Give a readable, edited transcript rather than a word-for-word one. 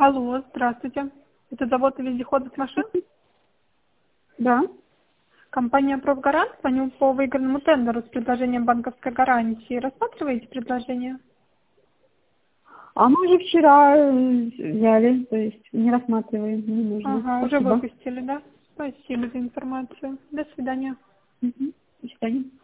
Алло, здравствуйте. Это завод вездеходных машин? Да. Компания «Профгарант» звоню по выигранному тендеру с предложением банковской гарантии. Рассматриваете предложение? А мы уже вчера взяли, то есть не рассматриваем, не нужно. Ага, уже Спасибо. выпустили, да? Спасибо за информацию. До свидания. Мгм. До свидания.